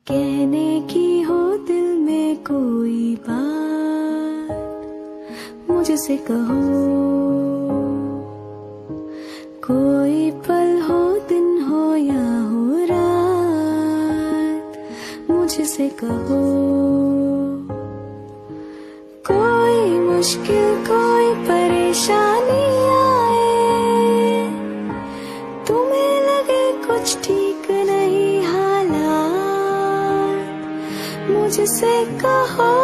कहने की हो दिल में कोई बात मुझसे कहो। कोई पल हो दिन हो या हो रात मुझसे कहो। कोई मुश्किल कोई परेशानी आए, तुम्हें लगे कुछ ठीक नहीं हालात मुझसे कहो।